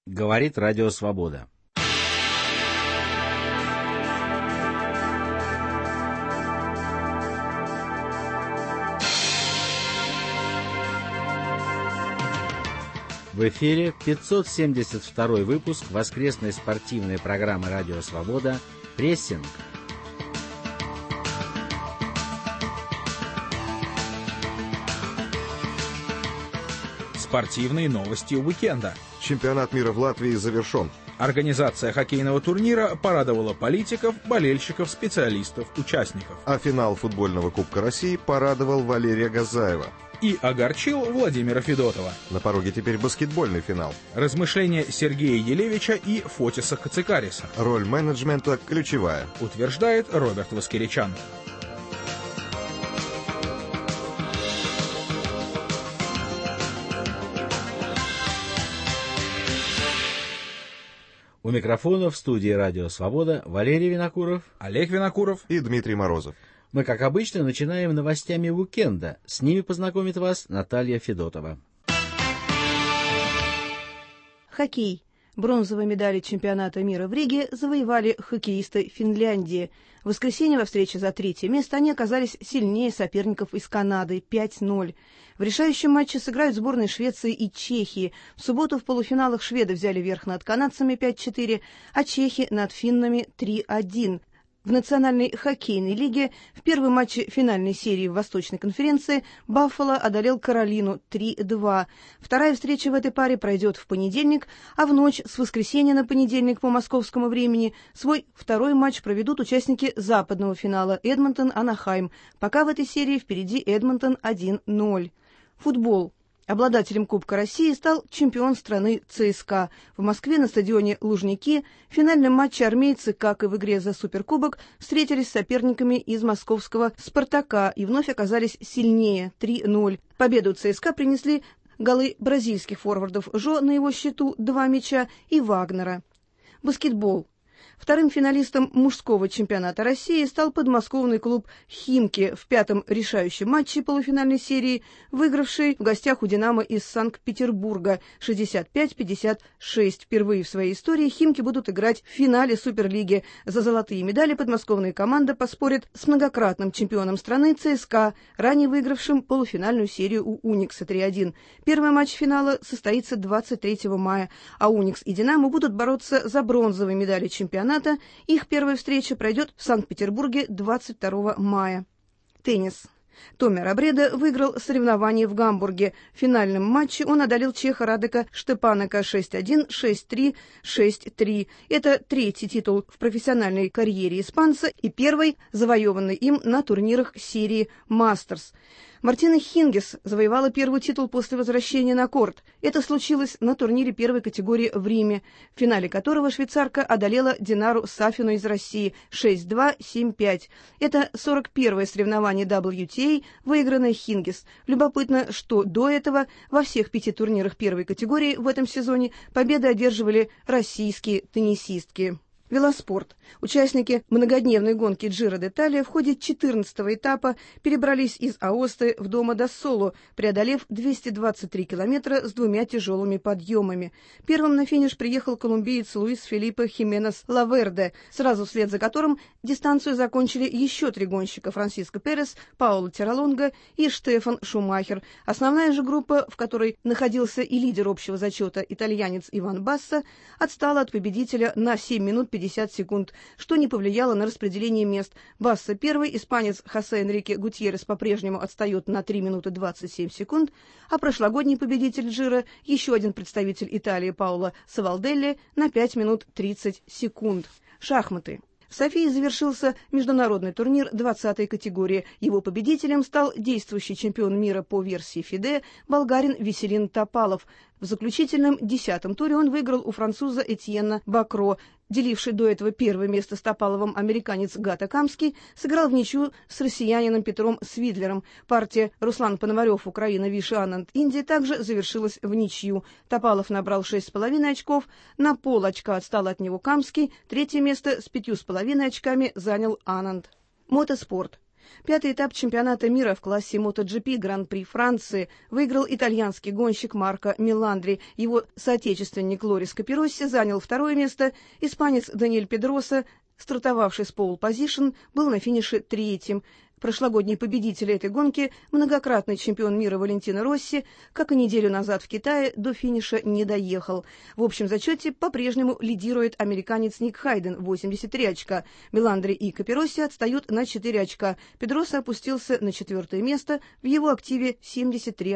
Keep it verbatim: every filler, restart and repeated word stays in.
Говорит Радио Свобода. В эфире пятьсот семьдесят второй выпуск воскресной спортивной программы «Радио Свобода» «Прессинг». Спортивные новости уикенда. Чемпионат мира в Латвии завершен. Организация хоккейного турнира порадовала политиков, болельщиков, специалистов, участников. А финал футбольного Кубка России порадовал Валерия Газаева. И огорчил Владимира Федотова. На пороге теперь баскетбольный финал. Размышления Сергея Елевича и Фотиса Кацикариса. Роль менеджмента ключевая, утверждает Роберт Воскеричан. У микрофона в студии «Радио Свобода» Валерий Винокуров, Олег Винокуров и Дмитрий Морозов. Мы, как обычно, начинаем новостями уикенда. С ними познакомит вас Наталья Федотова. Хоккей. Бронзовые медали чемпионата мира в Риге завоевали хоккеисты Финляндии. В воскресенье во встрече за третье место они оказались сильнее соперников из Канады пять ноль. В решающем матче сыграют сборные Швеции и Чехии. В субботу в полуфиналах шведы взяли верх над канадцами пять четыре, а чехи над финнами три один. В Национальной хоккейной лиге в первом матче финальной серии в Восточной конференции Баффало одолел Каролину три два. Вторая встреча в этой паре пройдет в понедельник, а в ночь с воскресенья на понедельник по московскому времени свой второй матч проведут участники западного финала Эдмонтон-Анахайм. Пока в этой серии впереди Эдмонтон один ноль. Футбол. Обладателем Кубка России стал чемпион страны ЦСКА. В Москве на стадионе Лужники в финальном матче армейцы, как и в игре за Суперкубок, встретились с соперниками из московского «Спартака» и вновь оказались сильнее три ноль. Победу ЦСКА принесли голы бразильских форвардов Жо, на его счету два мяча, и Вагнера. Баскетбол. Вторым финалистом мужского чемпионата России стал подмосковный клуб «Химки» в пятом решающем матче полуфинальной серии, выигравший в гостях у «Динамо» из Санкт-Петербурга шестьдесят пять пятьдесят шесть. Впервые в своей истории «Химки» будут играть в финале Суперлиги. За золотые медали подмосковная команда поспорит с многократным чемпионом страны ЦСКА, ранее выигравшим полуфинальную серию у «Уникса» три один. Первый матч финала состоится двадцать третьего мая, а «Уникс» и «Динамо» будут бороться за бронзовые медали чемпионата. Их первая встреча пройдет в Санкт-Петербурге двадцать второго мая. Теннис. Томми Рабреда выиграл соревнование в Гамбурге. В финальном матче он одолел чеха Радека Штепанака шесть один, шесть три, шесть три. Это третий титул в профессиональной карьере испанца и первый, завоеванный им на турнирах серии «Мастерс». Мартина Хингис завоевала первый титул после возвращения на корт. Это случилось на турнире первой категории в Риме, в финале которого швейцарка одолела Динару Сафину из России шесть два, семь пять. Это сорок первое соревнование дабл ю ти эй, выигранное Хингис. Любопытно, что до этого во всех пяти турнирах первой категории в этом сезоне победы одерживали российские теннисистки. Велоспорт. Участники многодневной гонки Джиро д'Италия в ходе четырнадцатого этапа перебрались из Аосты в Домо-д-Соло, преодолев двести двадцать три километра с двумя тяжелыми подъемами. Первым на финиш приехал колумбиец Луис Фелипе Хименес Лаверде, сразу вслед за которым дистанцию закончили еще три гонщика: Франсиско Перес, Пауло Терралонго и Штефан Шумахер. Основная же группа, в которой находился и лидер общего зачета итальянец Иван Басса, отстала от победителя на семь минут пятьдесят секунд, что не повлияло на распределение мест. Басса первый, испанец Хосе Энрике Гутьеррес по-прежнему отстает на три минуты двадцать семь секунд, а прошлогодний победитель Джиро, еще один представитель Италии Пауло Савалделли, на пять минут тридцать секунд. Шахматы. В Софии завершился международный турнир двадцатой категории. Его победителем стал действующий чемпион мира по версии ФИДЕ болгарин Веселин Топалов. В заключительном десятом туре он выиграл у француза Этьена Бакро. Деливший до этого первое место с Топаловым американец Гата Камский сыграл в ничью с россиянином Петром Свидлером. Партия Руслан Пономарев, Украина, Виши Ананд, Индия также завершилась в ничью. Топалов набрал шесть с половиной очков, на пол очка отстал от него Камский, третье место с пятью с половиной очками занял Ананд. Мотоспорт. Пятый этап чемпионата мира в классе MotoGP Гран-при Франции выиграл итальянский гонщик Марко Меландри. Его соотечественник Лорис Каперосси занял второе место. Испанец Даниэль Педроса, стартовавший с пол-позишн, был на финише третьим. Прошлогодний победитель этой гонки, многократный чемпион мира Валентино Росси, как и неделю назад в Китае, до финиша не доехал. В общем зачете по-прежнему лидирует американец Ник Хайден, восемьдесят три очка. Меландри и Каперосси отстают на четыре очка. Педроса опустился на четвертое место, в его активе семьдесят три